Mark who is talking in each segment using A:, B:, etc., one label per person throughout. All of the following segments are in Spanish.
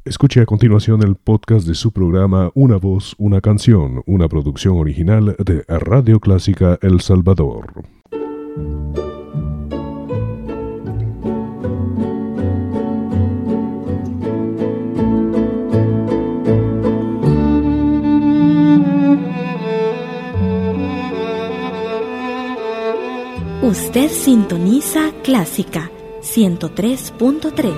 A: Escuche a continuación el podcast de su programa Una Voz, Una Canción, una producción original de Radio Clásica El Salvador.
B: Usted sintoniza Clásica 103.3.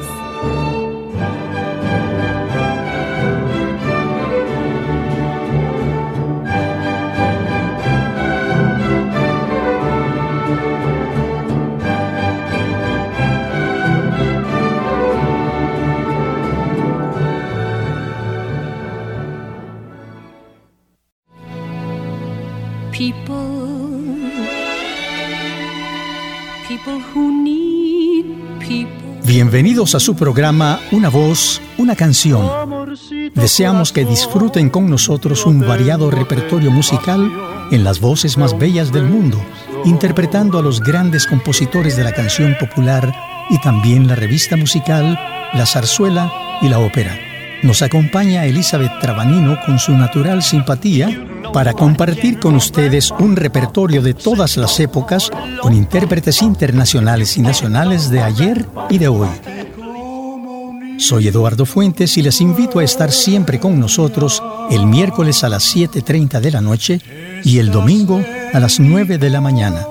C: Bienvenidos a su programa Una Voz, Una Canción. Deseamos que disfruten con nosotros un variado repertorio musical en las voces más bellas del mundo, interpretando a los grandes compositores de la canción popular y también la revista musical, la zarzuela y la ópera. Nos acompaña Elizabeth Trabanino con su natural simpatía para compartir con ustedes un repertorio de todas las épocas con intérpretes internacionales y nacionales de ayer y de hoy. Soy Eduardo Fuentes y les invito a estar siempre con nosotros el miércoles a las 7:30 de la noche y el domingo a las 9 de la mañana.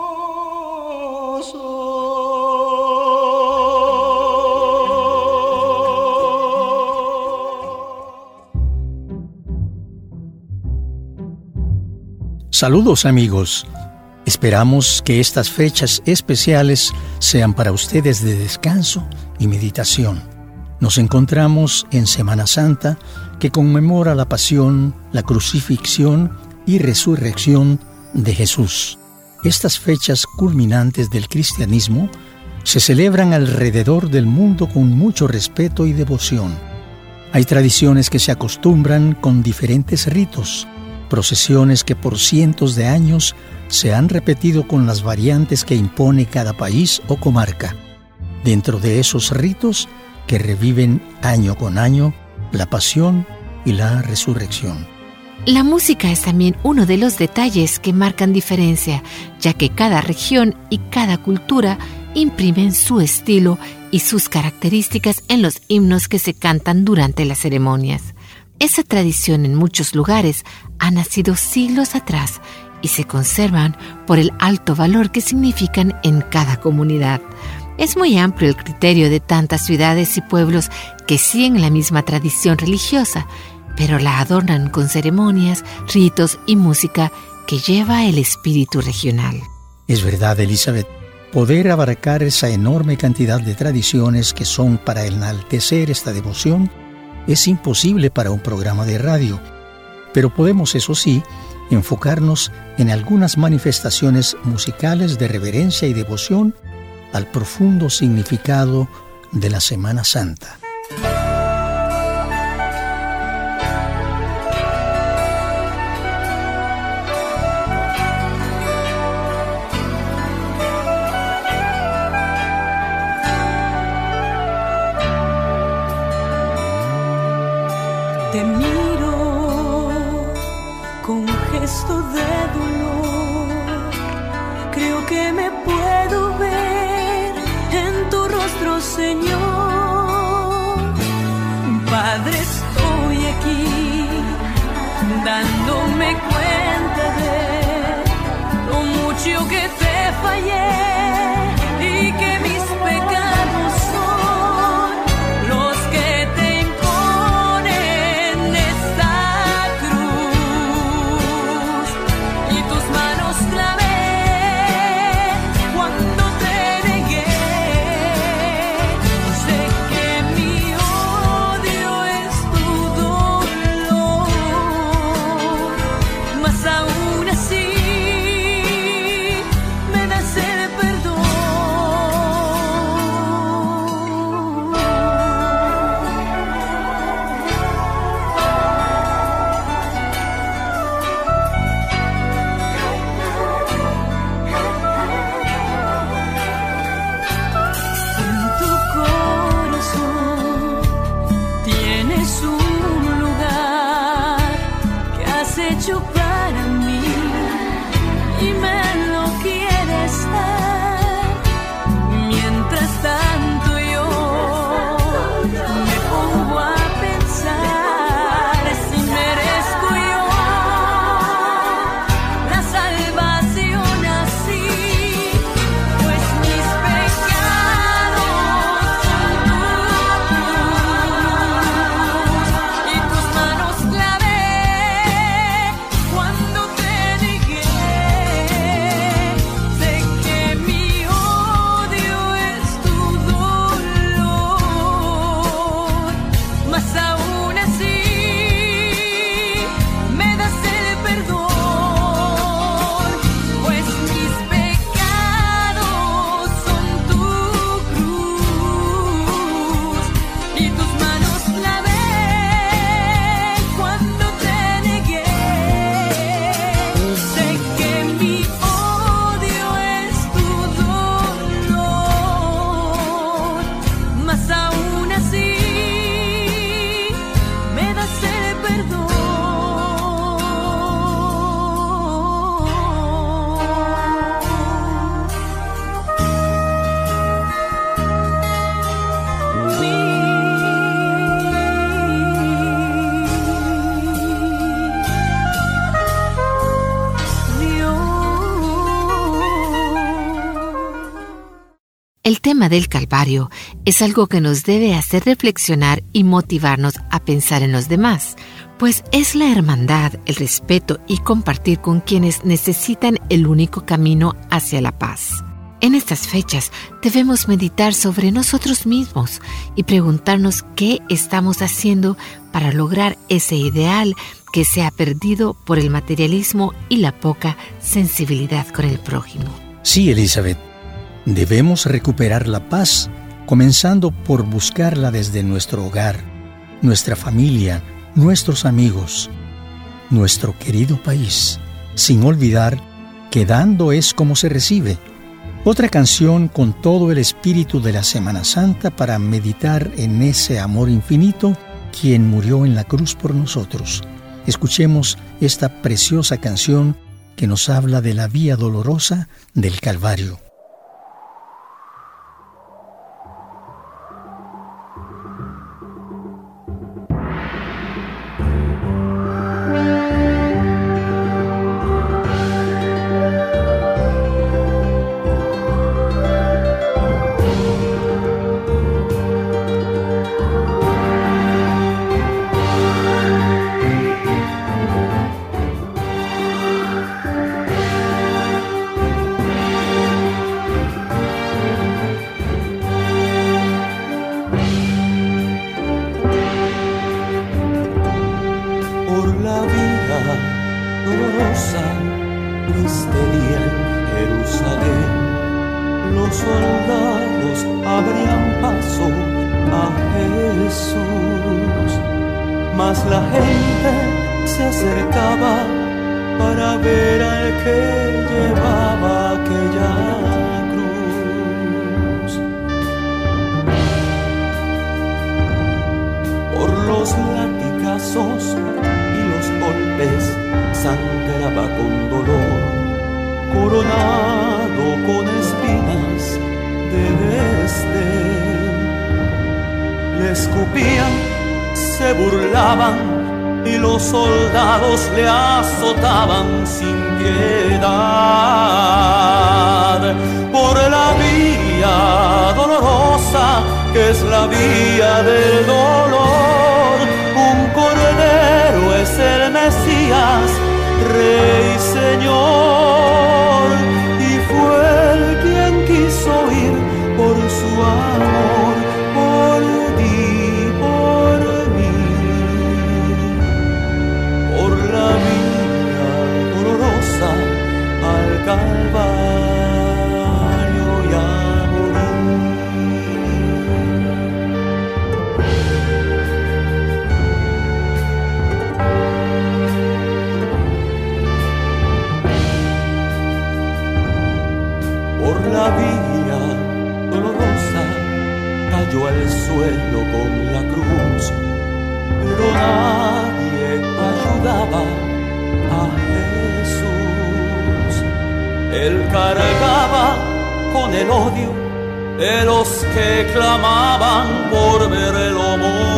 C: Saludos amigos, esperamos que estas fechas especiales sean para ustedes de descanso y meditación. Nos encontramos en Semana Santa, que conmemora la pasión, la crucifixión y resurrección de Jesús. Estas fechas culminantes del cristianismo se celebran alrededor del mundo con mucho respeto y devoción. Hay tradiciones que se acostumbran con diferentes ritos, procesiones que por cientos de años se han repetido con las variantes que impone cada país o comarca. Dentro de esos ritos que reviven año con año la pasión y la resurrección.
D: La música es también uno de los detalles que marcan diferencia, ya que cada región y cada cultura imprimen su estilo y sus características en los himnos que se cantan durante las ceremonias. Esa tradición en muchos lugares ha nacido siglos atrás y se conservan por el alto valor que significan en cada comunidad. Es muy amplio el criterio de tantas ciudades y pueblos que siguen la misma tradición religiosa, pero la adornan con ceremonias, ritos y música que lleva el espíritu regional.
C: Es verdad, Elizabeth, poder abarcar esa enorme cantidad de tradiciones que son para enaltecer esta devoción es imposible para un programa de radio, pero podemos, eso sí, enfocarnos en algunas manifestaciones musicales de reverencia y devoción al profundo significado de la Semana Santa.
E: Te miro con un gesto de dolor. Creo que me puedo ver en tu rostro, Señor. Padre, estoy aquí dándome cuenta de lo mucho que te fallé y que mis pecados son los que te aún así me das el hecho para mí y me lo quieres dar. Mientras tanto yo me pongo a pensar si merezco yo la salvación así, pues mis pecados son tuyos y tus manos clavé cuando te negué. Sé que mi odio es tu dolor, mas aún así me das el perdón, pues mis pecados son tu cruz y tus manos clavé cuando te negué. Sé que mi odio es tu dolor, mas aún así me das el perdón.
D: El tema del Calvario es algo que nos debe hacer reflexionar y motivarnos a pensar en los demás, pues es la hermandad, el respeto y compartir con quienes necesitan el único camino hacia la paz. En estas fechas debemos meditar sobre nosotros mismos y preguntarnos qué estamos haciendo para lograr ese ideal que se ha perdido por el materialismo y la poca sensibilidad con el prójimo.
C: Sí, Elizabeth, debemos recuperar la paz, comenzando por buscarla desde nuestro hogar, nuestra familia, nuestros amigos, nuestro querido país, sin olvidar que dando es como se recibe. Otra canción con todo el espíritu de la Semana Santa para meditar en ese amor infinito, quien murió en la cruz por nosotros. Escuchemos esta preciosa canción que nos habla de la vía dolorosa del Calvario.
F: Este día en Jerusalén los soldados abrían paso a Jesús, mas la gente se acercaba para ver al que llevaba aquella cruz. Por los latigazos y los golpes sangraba con dolor, coronado con espinas de desdén. Le escupían, se burlaban y los soldados le azotaban sin piedad. Por la vía dolorosa, que es la vía del dolor, un cordero es el Mesías, Rey y Señor, y fue él quien quiso ir por su amor, por ti, por mí, por la vía dolorosa al Calvario y a morir. cargaba con el odio de los que clamaban por verlo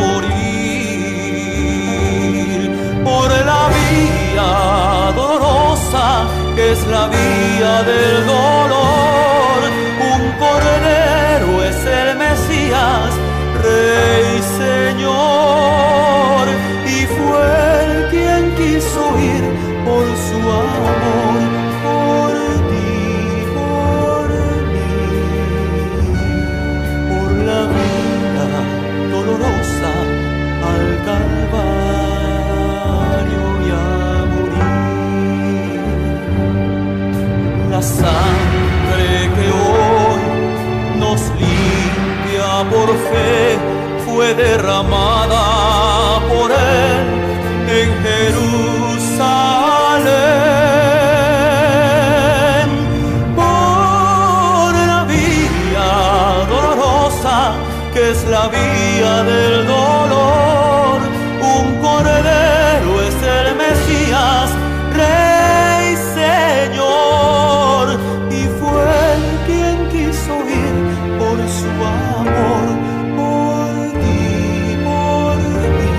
F: morir. Por la vía dolorosa, que es la vía del dolor, un cordero es el Mesías, Rey, Señor, y fue él quien quiso ir por su amor, por ti, por mí. Por la vida dolorosa al Calvario y a morir. La sangre que hoy nos limpia por fe fue derramada por él en Jerusalén. Por la vía dolorosa, que es la vía del dolor, un cordero es el Mesías, Rey, Señor, y fue él quien quiso ir por su amor, por ti, por mí.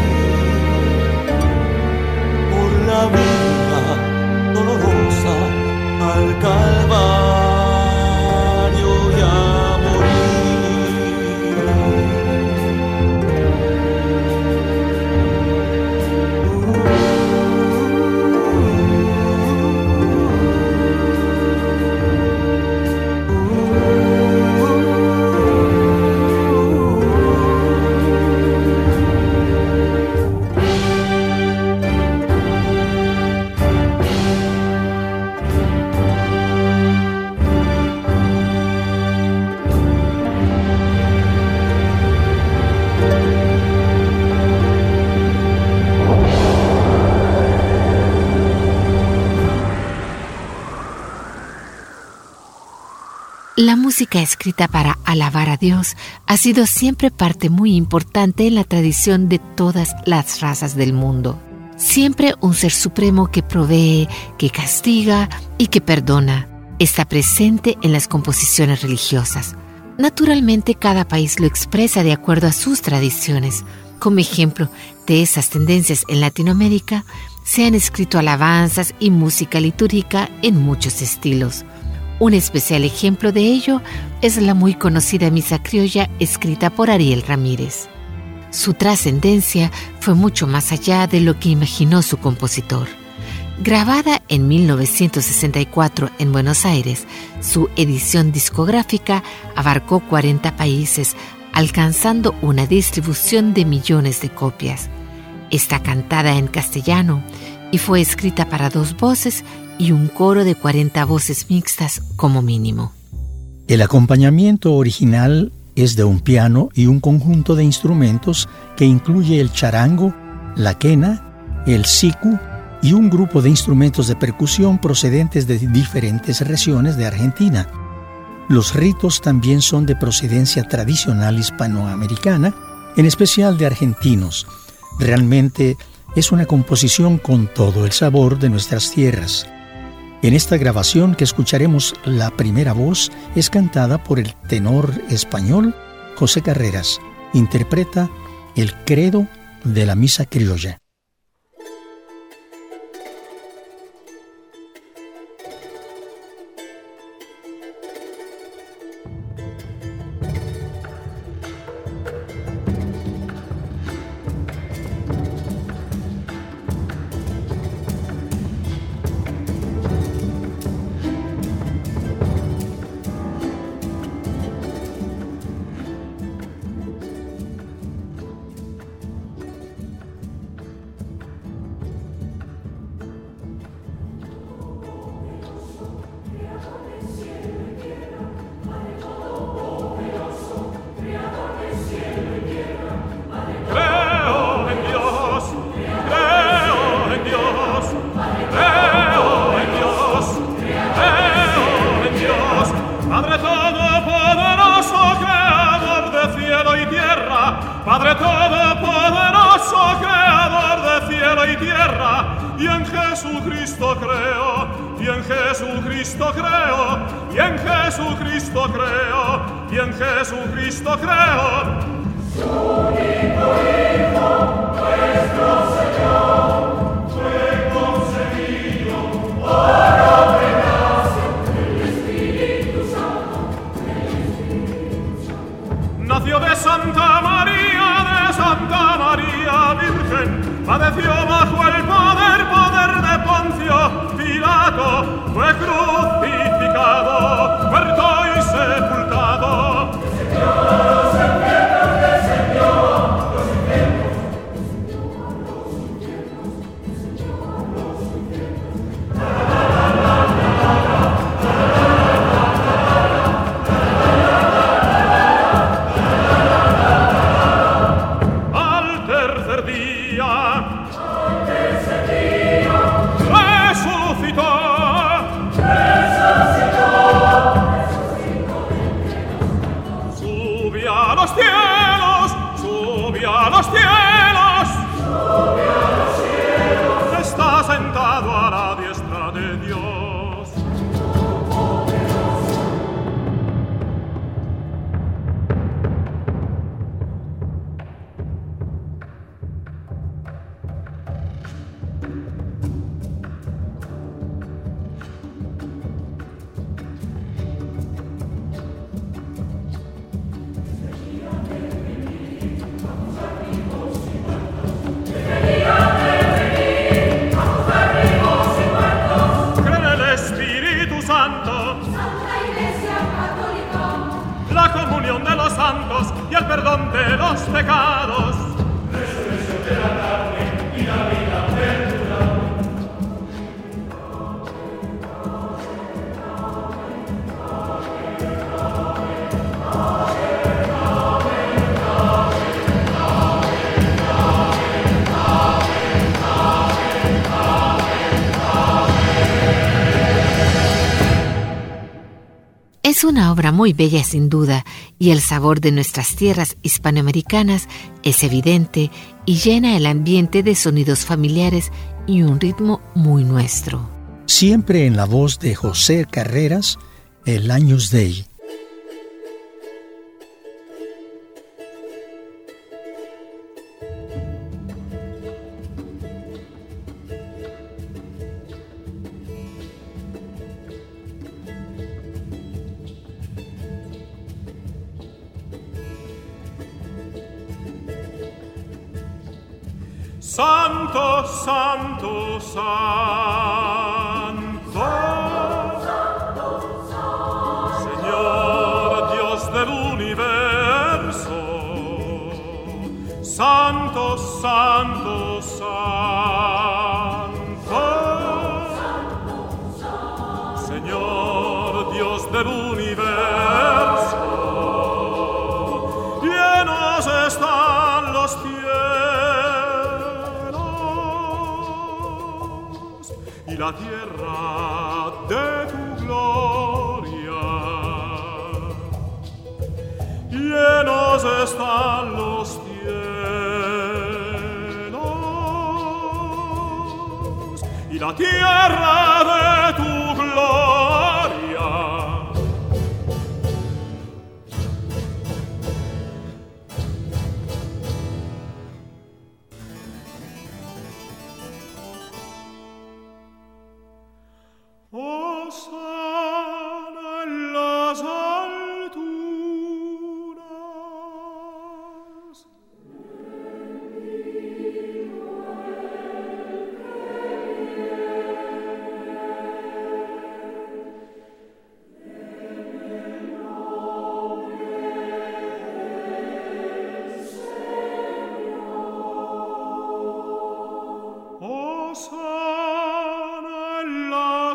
F: Por la vida dolorosa al Calvario y a
D: La música escrita para alabar a Dios ha sido siempre parte muy importante en la tradición de todas las razas del mundo. Siempre un ser supremo que provee, que castiga y que perdona está presente en las composiciones religiosas. Naturalmente, cada país lo expresa de acuerdo a sus tradiciones. Como ejemplo de esas tendencias en Latinoamérica, se han escrito alabanzas y música litúrgica en muchos estilos. Un especial ejemplo de ello es la muy conocida misa criolla escrita por Ariel Ramírez. Su trascendencia fue mucho más allá de lo que imaginó su compositor. Grabada en 1964 en Buenos Aires, su edición discográfica abarcó 40 países, alcanzando una distribución de millones de copias. Está cantada en castellano y fue escrita para 2 voces y un coro de 40 voces mixtas como mínimo.
C: El acompañamiento original es de un piano y un conjunto de instrumentos que incluye el charango, la quena, el siku y un grupo de instrumentos de percusión procedentes de diferentes regiones de Argentina. Los ritos también son de procedencia tradicional hispanoamericana, en especial de argentinos. Realmente es una composición con todo el sabor de nuestras tierras. En esta grabación que escucharemos, la primera voz es cantada por el tenor español José Carreras. Interpreta el credo de la misa criolla.
G: cielo y tierra, y en Jesucristo creo, y en Jesucristo creo, y en Jesucristo creo, y en Jesucristo creo. Su único Hijo, nuestro Señor, fue concebido por obra y gracia del Espíritu Santo. Nació de Santa María Virgen, padeció bajo el poder de Poncio Pilato, fue crucificado, muerto y sepultado. Descendió a los infiernos, descendió a los infiernos. Está sentado a la diestra de Dios. Y el perdón de los pecados, resurrección de la carne y la vida perdurable.
D: Es una obra muy bella sin duda, y el sabor de nuestras tierras hispanoamericanas es evidente y llena el ambiente de sonidos familiares y un ritmo muy nuestro.
C: Siempre en la voz de José Carreras, el Años Dei.
G: Santo, santo, santo, Señor Dios del universo. Santo, santo, santo, Señor Dios del universo. Llenos están los cielos y la tierra de tu gloria. Llenos están los cielos y la tierra de tu gloria. Hosana en las alturas. Hosana en las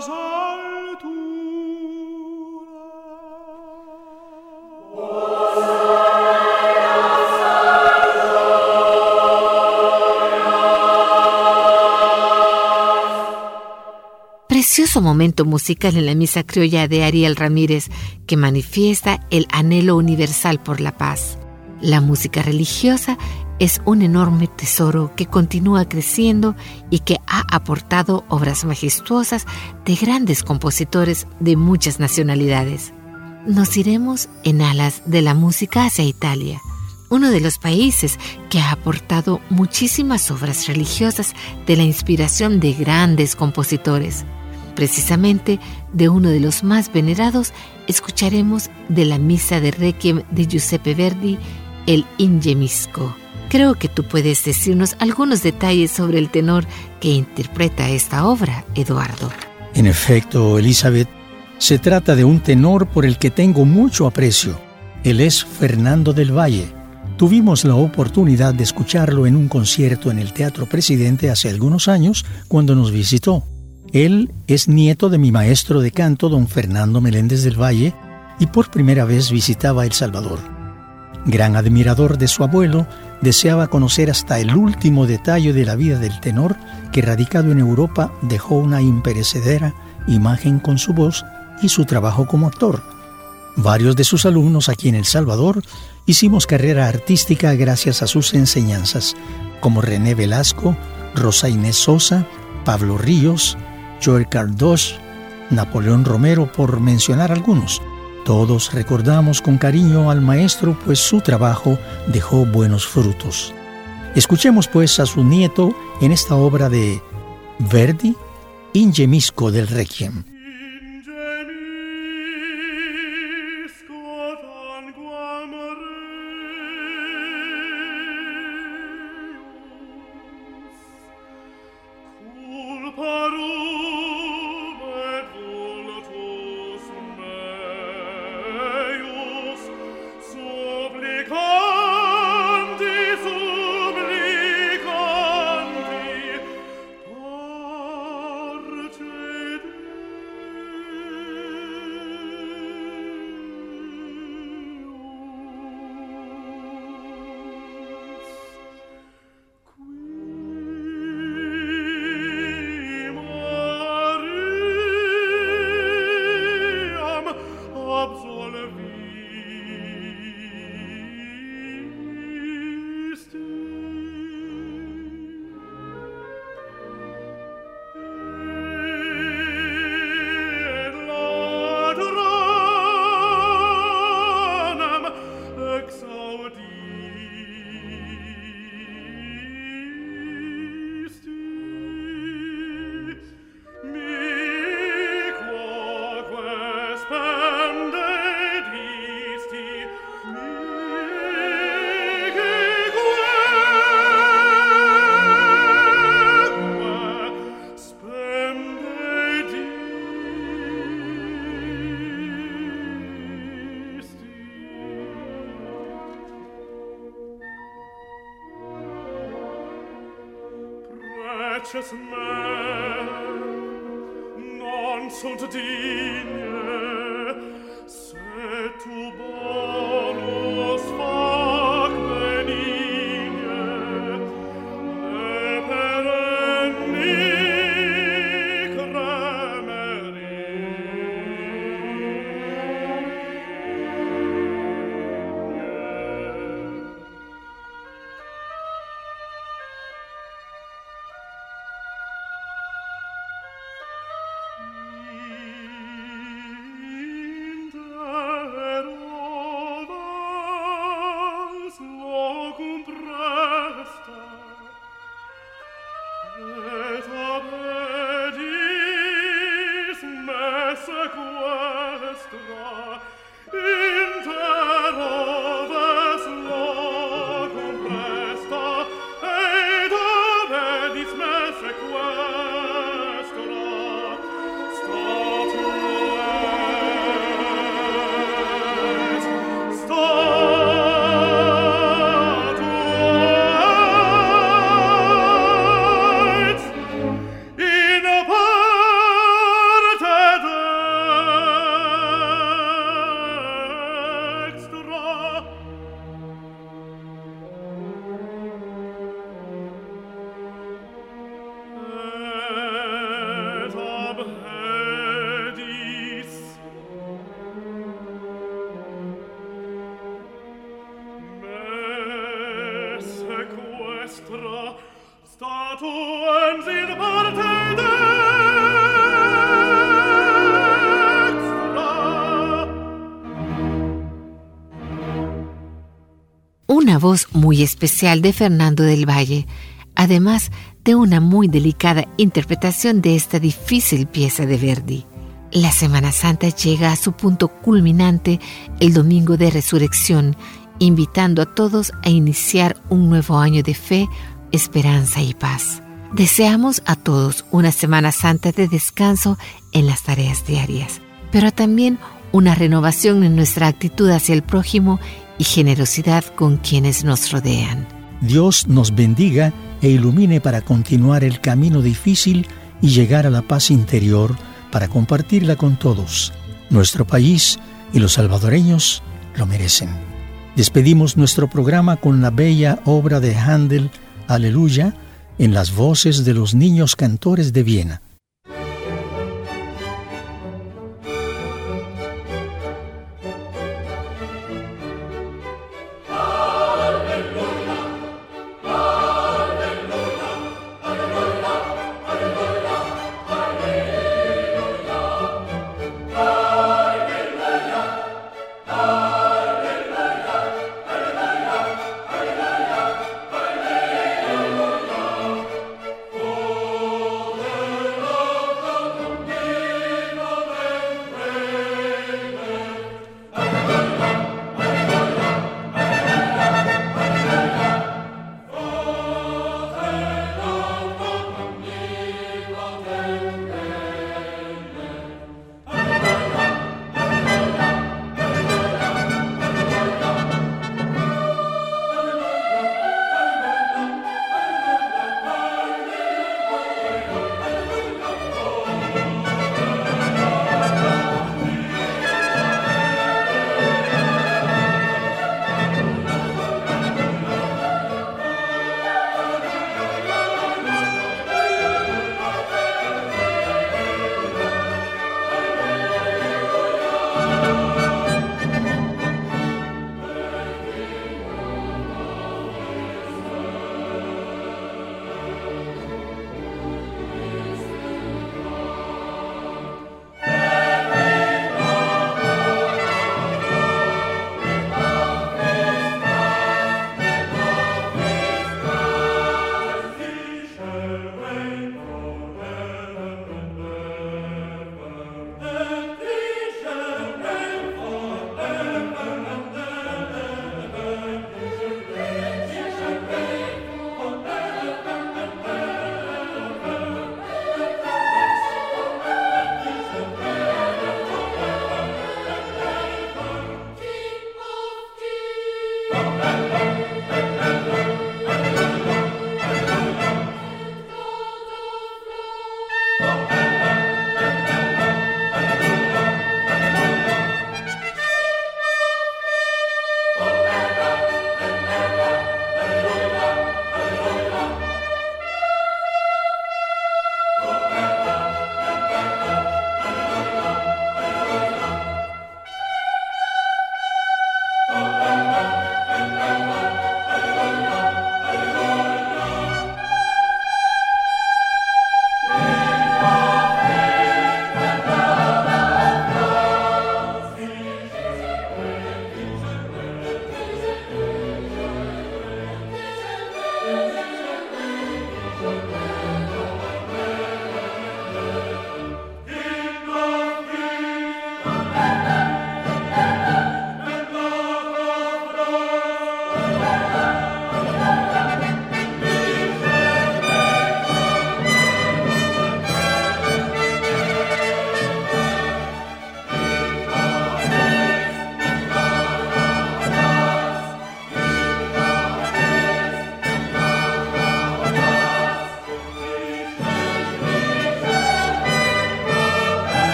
D: Precioso momento musical en la misa criolla de Ariel Ramírez, que manifiesta el anhelo universal por la paz. La música religiosa es un enorme tesoro que continúa creciendo y que ha aportado obras majestuosas de grandes compositores de muchas nacionalidades. Nos iremos en alas de la música hacia Italia, uno de los países que ha aportado muchísimas obras religiosas de la inspiración de grandes compositores. Precisamente de uno de los más venerados escucharemos de la misa de Requiem de Giuseppe Verdi, el Ingemisco. Creo que tú puedes decirnos algunos detalles sobre el tenor que interpreta esta obra, Eduardo.
C: En efecto, Elizabeth, se trata de un tenor por el que tengo mucho aprecio. Él es Fernando del Valle. Tuvimos la oportunidad de escucharlo en un concierto en el Teatro Presidente hace algunos años cuando nos visitó. Él es nieto de mi maestro de canto, don Fernando Meléndez del Valle, y por primera vez visitaba El Salvador. Gran admirador de su abuelo, deseaba conocer hasta el último detalle de la vida del tenor que, radicado en Europa, dejó una imperecedera imagen con su voz y su trabajo como actor. Varios de sus alumnos aquí en El Salvador hicimos carrera artística gracias a sus enseñanzas, como René Velasco, Rosa Inés Sosa, Pablo Ríos, Joel Cardoche, Napoleón Romero, por mencionar algunos. Todos recordamos con cariño al maestro, pues su trabajo dejó buenos frutos. Escuchemos pues a su nieto en esta obra de Verdi, Ingemisco del Requiem.
G: Preces me non sunt digne, se tu bonus fac benigne, e perenni Statuen sind Porte
D: Una voz muy especial de Fernando del Valle, además de una muy delicada interpretación de esta difícil pieza de Verdi. La Semana Santa llega a su punto culminante el Domingo de Resurrección, invitando a todos a iniciar un nuevo año de fe, esperanza y paz. Deseamos a todos una Semana Santa de descanso en las tareas diarias, pero también una renovación en nuestra actitud hacia el prójimo y generosidad con quienes nos rodean.
C: Dios nos bendiga e ilumine para continuar el camino difícil y llegar a la paz interior para compartirla con todos. Nuestro país y los salvadoreños lo merecen. Despedimos nuestro programa con la bella obra de Händel, Aleluya, en las voces de los niños cantores de Viena.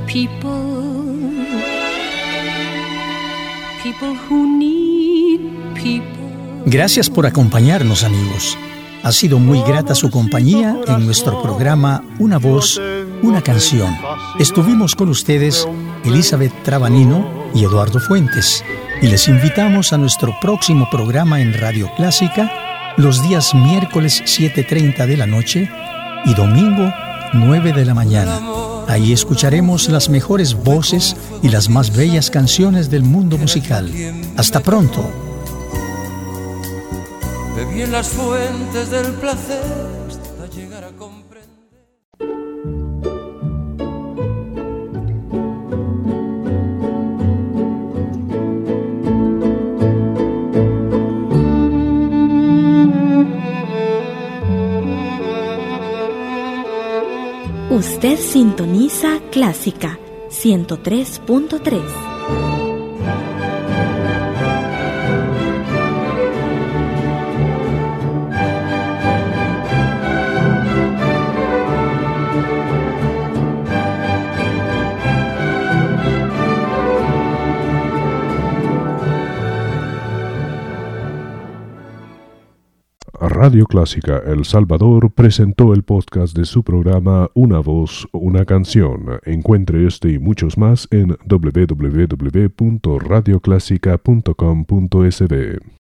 E: people who need people.
C: Gracias por acompañarnos, amigos. Ha sido muy grata su compañía en nuestro programa Una Voz, Una Canción. Estuvimos con ustedes Elizabeth Trabanino y Eduardo Fuentes, y les invitamos a nuestro próximo programa en Radio Clásica los días miércoles 7:30 de la noche y domingo 9 de la mañana. Ahí escucharemos las mejores voces y las más bellas canciones del mundo musical. Hasta pronto.
F: Bebí en las fuentes del placer hasta llegar a comprender.
B: Usted sintoniza Clásica 103.3.
A: Radio Clásica El Salvador presentó el podcast de su programa Una Voz, Una Canción. Encuentre este y muchos más en www.radioclásica.com.sb.